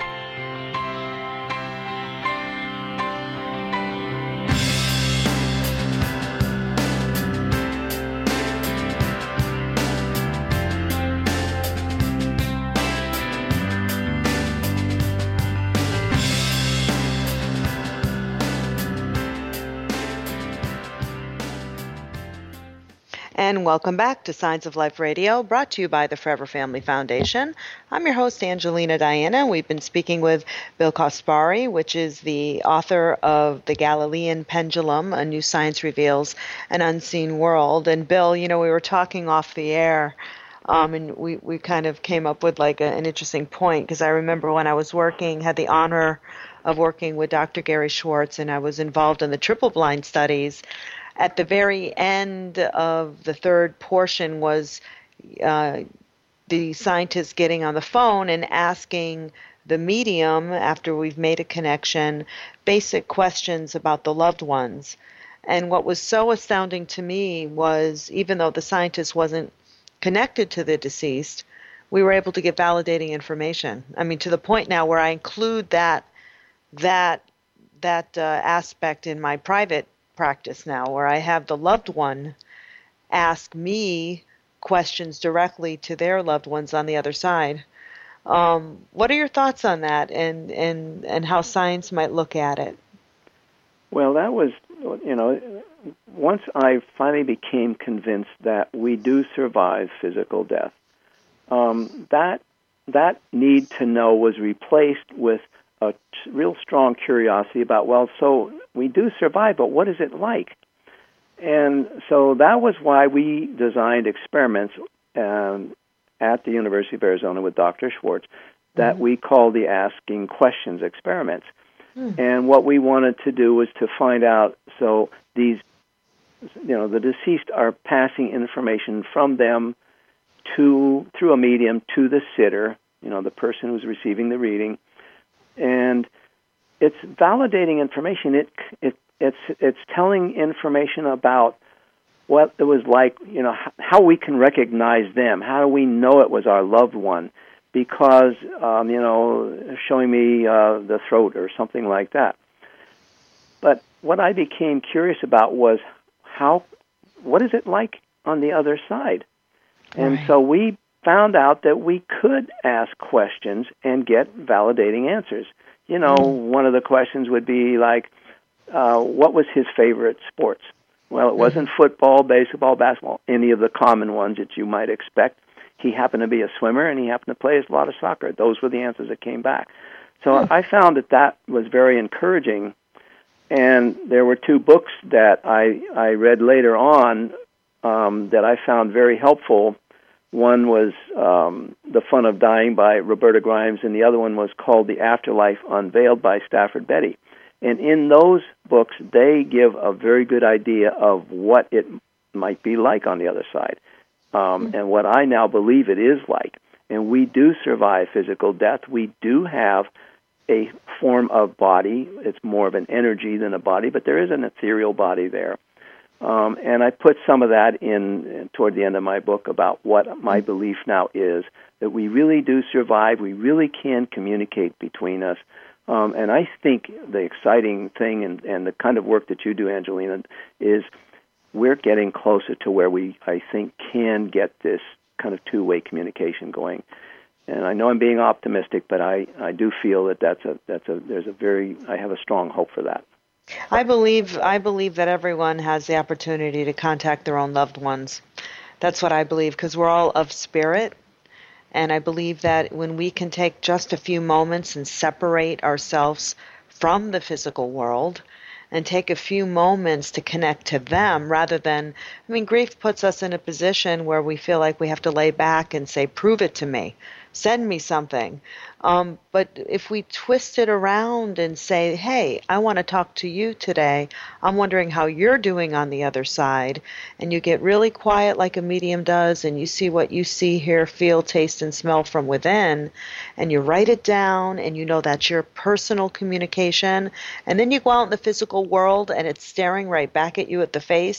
And welcome back to Signs of Life Radio, brought to you by the Forever Family Foundation. I'm your host, Angelina Diana. We've been speaking with Bill Kaspari, which is the author of The Galilean Pendulum, A New Science Reveals an Unseen World. And Bill, we were talking off the air, and we kind of came up with like an interesting point, because I remember when I was had the honor of working with Dr. Gary Schwartz, and I was involved in the triple blind studies. At the very end of the third portion was the scientists getting on the phone and asking the medium, after we've made a connection, basic questions about the loved ones. And what was so astounding to me was, even though the scientist wasn't connected to the deceased, we were able to get validating information. I mean, to the point now where I include that aspect in my private practice now, where I have the loved one ask me questions directly to their loved ones on the other side. What are your thoughts on that, and how science might look at it? Well, that was, once I finally became convinced that we do survive physical death, that need to know was replaced with a real strong curiosity about, so we do survive, but what is it like? And so that was why we designed experiments at the University of Arizona with Dr. Schwartz that we call the Asking Questions experiments. And what we wanted to do was to find out, so these, the deceased are passing information from them through a medium to the sitter, the person who's receiving the reading. And it's validating information. It's telling information about what it was like, how we can recognize them. How do we know it was our loved one? Because, showing me the throat or something like that. But what I became curious about was what is it like on the other side? And so we found out that we could ask questions and get validating answers. One of the questions would be like, what was his favorite sports? Well, it wasn't football, baseball, basketball, any of the common ones that you might expect. He happened to be a swimmer, and he happened to play a lot of soccer. Those were the answers that came back. So I found that was very encouraging. And there were two books that I read later on that I found very helpful. One was The Fun of Dying by Roberta Grimes, and the other one was called The Afterlife Unveiled by Stafford Beatty. And in those books, they give a very good idea of what it might be like on the other side, and what I now believe it is like. And we do survive physical death. We do have a form of body. It's more of an energy than a body, but there is an ethereal body there. And I put some of that in toward the end of my book about what my belief now is, that we really do survive, we really can communicate between us. And I think the exciting thing and the kind of work that you do, Angelina, is we're getting closer to where we, I think, can get this kind of two-way communication going. And I know I'm being optimistic, but I do feel that I have a strong hope for that. I believe that everyone has the opportunity to contact their own loved ones. That's what I believe, because we're all of spirit. And I believe that when we can take just a few moments and separate ourselves from the physical world and take a few moments to connect to them rather than, grief puts us in a position where we feel like we have to lay back and say, prove it to me, send me something. But if we twist it around and say, hey, I want to talk to you today, I'm wondering how you're doing on the other side, and you get really quiet like a medium does, and you see what you see, hear, feel, taste, and smell from within, and you write it down, and you know that's your personal communication, and then you go out in the physical world, and it's staring right back at you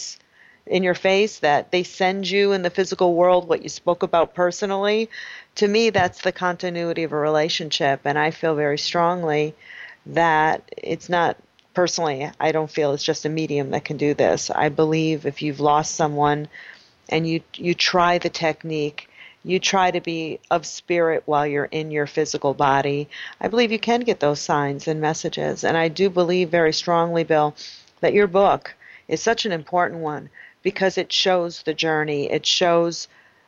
in your face, that they send you in the physical world what you spoke about personally. To me, that's the continuity of a relationship, and I feel very strongly that it's not, personally, I don't feel it's just a medium that can do this. I believe if you've lost someone and you try the technique, you try to be of spirit while you're in your physical body, I believe you can get those signs and messages. And I do believe very strongly, Bill, that your book is such an important one because it shows the journey. It shows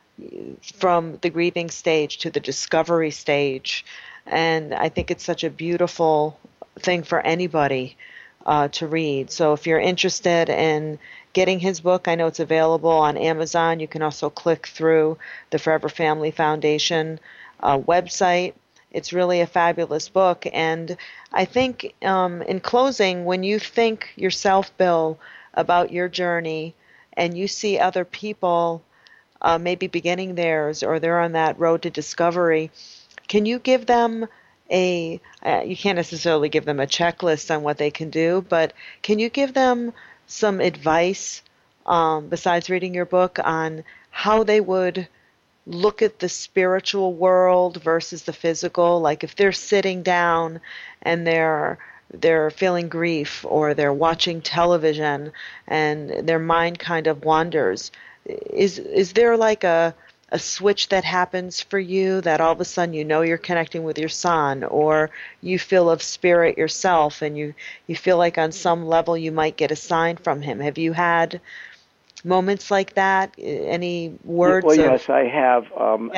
from the grieving stage to the discovery stage. And I think it's such a beautiful thing for anybody to read. So if you're interested in getting his book, I know it's available on Amazon. You can also click through the Forever Family Foundation website. It's really a fabulous book. And I think in closing, when you think yourself, Bill, about your journey and you see other people maybe beginning theirs or they're on that road to discovery, can you give them you can't necessarily give them a checklist on what they can do, but can you give them some advice besides reading your book on how they would look at the spiritual world versus the physical? Like if they're sitting down and they're feeling grief or they're watching television and their mind kind of wanders, is there like a switch that happens for you that all of a sudden you know you're connecting with your son, or you feel of spirit yourself and you feel like on some level you might get a sign from him? Have you had moments like that? Any words? Well, yes, I have.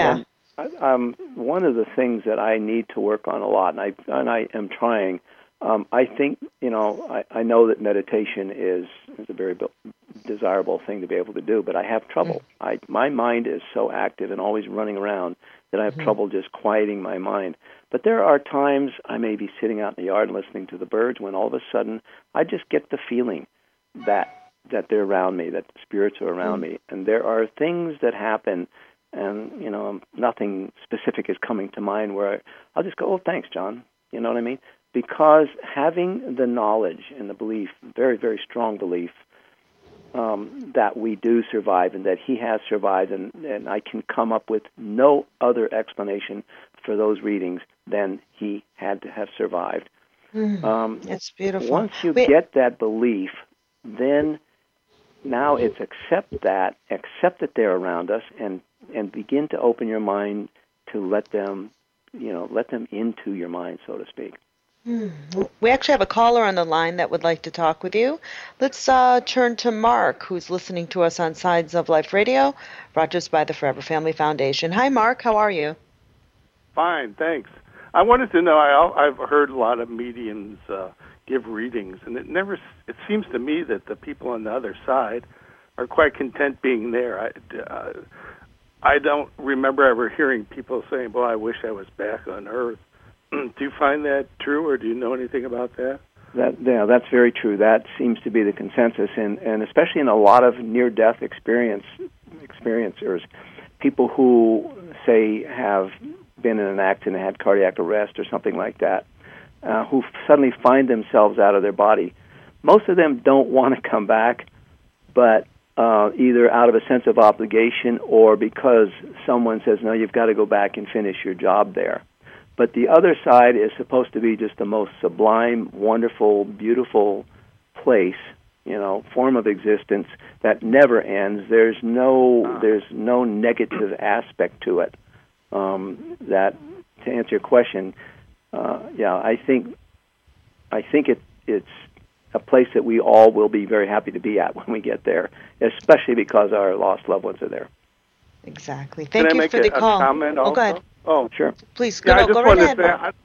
And, one of the things that I need to work on a lot, and I am trying, I think, I know that meditation is a very desirable thing to be able to do, but I have trouble. My mind is so active and always running around that I have trouble just quieting my mind. But there are times I may be sitting out in the yard listening to the birds when all of a sudden I just get the feeling that they're around me, that the spirits are around me. And there are things that happen, and, nothing specific is coming to mind where I'll just go, oh, thanks, John. You know what I mean? Because having the knowledge and the belief, very, very strong belief, that we do survive and that he has survived, and I can come up with no other explanation for those readings than he had to have survived. It's beautiful. Once you get that belief, then now it's accept that they're around us, and begin to open your mind to let them into your mind, so to speak. We actually have a caller on the line that would like to talk with you. Let's turn to Mark, who's listening to us on Sides of Life Radio, brought to us by the Forever Family Foundation. Hi, Mark. How are you? Fine, thanks. I wanted to know, I've heard a lot of mediums give readings, and it seems to me that the people on the other side are quite content being there. I don't remember ever hearing people saying, well, I wish I was back on Earth. Do you find that true, or do you know anything about that? That's very true. That seems to be the consensus, and especially in a lot of near-death experiencers, people who, say, have been in an accident, had cardiac arrest or something like that, who suddenly find themselves out of their body. Most of them don't want to come back, but either out of a sense of obligation or because someone says, no, you've got to go back and finish your job there. But the other side is supposed to be just the most sublime, wonderful, beautiful place, form of existence that never ends. There's no negative aspect to it. That, to answer your question, I think it's a place that we all will be very happy to be at when we get there, especially because our lost loved ones are there. Exactly. Thank you for the call. Comment also? Go ahead. Oh, sure. Please, go right ahead.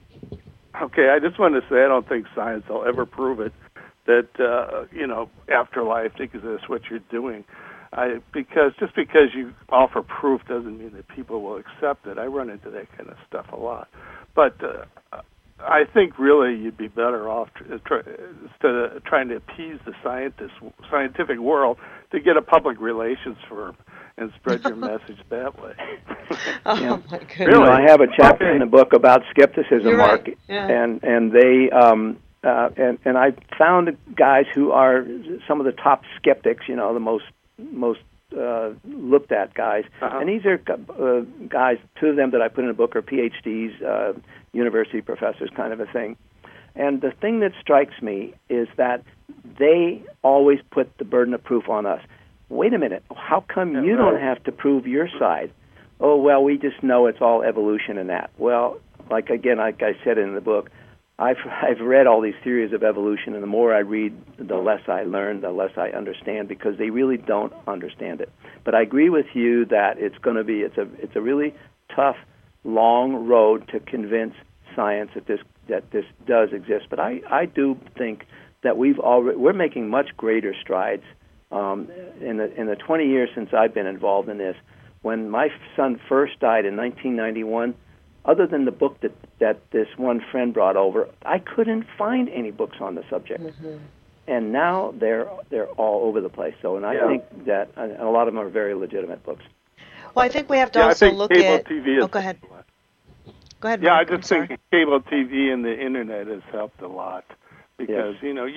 I just wanted to say I don't think science will ever prove it that afterlife exists, what you're doing. Because you offer proof doesn't mean that people will accept it. I run into that kind of stuff a lot. But I think really you'd be better off instead of trying to appease the scientific world to get a public relations firm and spread your message that way. My goodness. Really? I have a chapter in the book about skepticism, You're Mark, right. Yeah. and they and I found guys who are some of the top skeptics, the most looked at guys, and these are guys. Two of them that I put in the book are PhDs, university professors, kind of a thing. And the thing that strikes me is that they always put the burden of proof on us. Wait a minute, how come you don't have to prove your side? Oh, well, we just know it's all evolution and that. Well, like I said in the book, I've read all these theories of evolution, and the more I read, the less I learn, the less I understand, because they really don't understand it. But I agree with you that it's a really tough, long road to convince science that this does exist. But I do think that we're making much greater strides in the 20 years since I've been involved in this. When my son first died in 1991, other than the book that this one friend brought over, I couldn't find any books on the subject. Mm-hmm. And now they're all over the place. So, and I think that a lot of them are very legitimate books. Well, I think we have to also look at. TV go ahead. Go ahead. Yeah, Mark, I just think cable TV and the internet has helped a lot because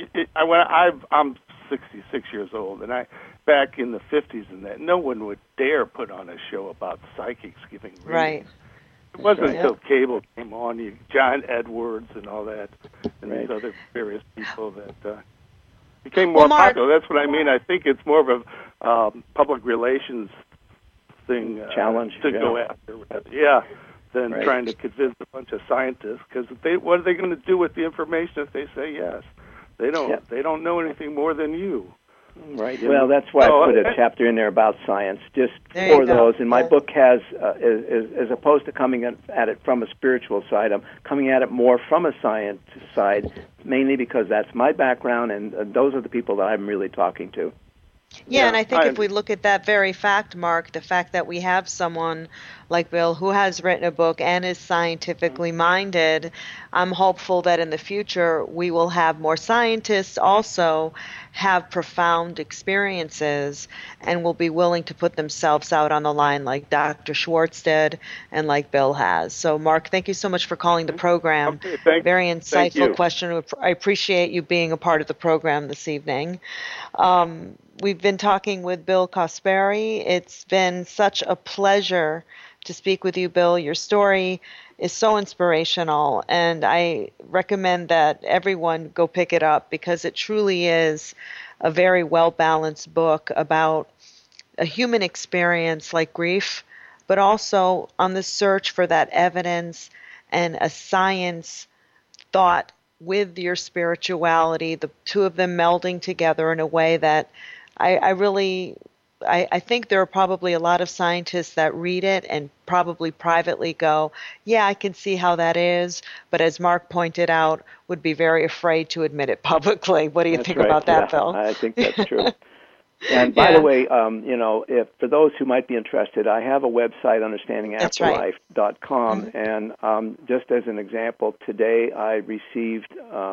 I'm 66 years old, and back in the 50s and that, no one would dare put on a show about psychics giving readings. Right. It wasn't until cable came on, John Edwards and all that, and these other various people that became more popular. That's what I mean. I think it's more of a public relations thing challenge to go after. Than trying to convince a bunch of scientists, because what are they going to do with the information if they say yes? They don't. Yeah. They don't know anything more than you. Right. Well, that's why I put a chapter in there about science, just for those. And my book has, as opposed to coming at it from a spiritual side, I'm coming at it more from a science side, mainly because that's my background, and those are the people that I'm really talking to. Yeah, and I think if we look at that very fact, Mark, the fact that we have someone like Bill who has written a book and is scientifically minded, I'm hopeful that in the future we will have more scientists also have profound experiences and will be willing to put themselves out on the line like Dr. Schwartz did and like Bill has. So, Mark, thank you so much for calling the program. Okay, very insightful question. I appreciate you being a part of the program this evening. We've been talking with Bill Caspary. It's been such a pleasure to speak with you, Bill. Your story is so inspirational, and I recommend that everyone go pick it up because it truly is a very well-balanced book about a human experience like grief, but also on the search for that evidence and a science thought with your spirituality, the two of them melding together in a way that I think there are probably a lot of scientists that read it and probably privately go, yeah, I can see how that is, but as Mark pointed out, would be very afraid to admit it publicly. What do you think about that, Bill? I think that's true. And by the way, if for those who might be interested, I have a website, understandingafterlife.com, and just as an example, today I received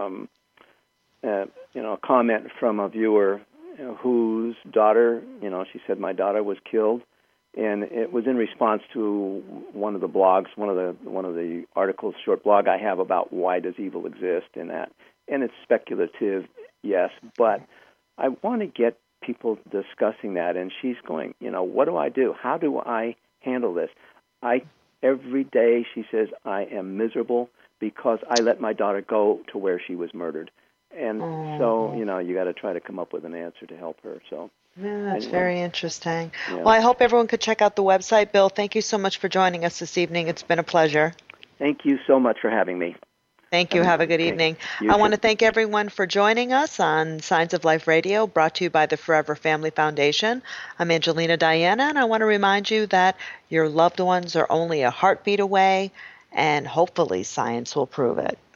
a comment from a viewer whose daughter, she said, my daughter was killed, And it was in response to one of the blogs, one of the articles, short blog I have about why does evil exist in that. And it's speculative, yes, but I want to get people discussing that. And she's going, what do I do? How do I handle this? Every day, she says, I am miserable because I let my daughter go to where she was murdered. And so, you got to try to come up with an answer to help her. So. Yeah, that's very interesting. Yeah. Well, I hope everyone could check out the website. Bill, thank you so much for joining us this evening. It's been a pleasure. Thank you so much for having me. Thank you. Have a good evening. I want to thank everyone for joining us on Signs of Life Radio, brought to you by the Forever Family Foundation. I'm Angelina Diana, and I want to remind you that your loved ones are only a heartbeat away, and hopefully science will prove it.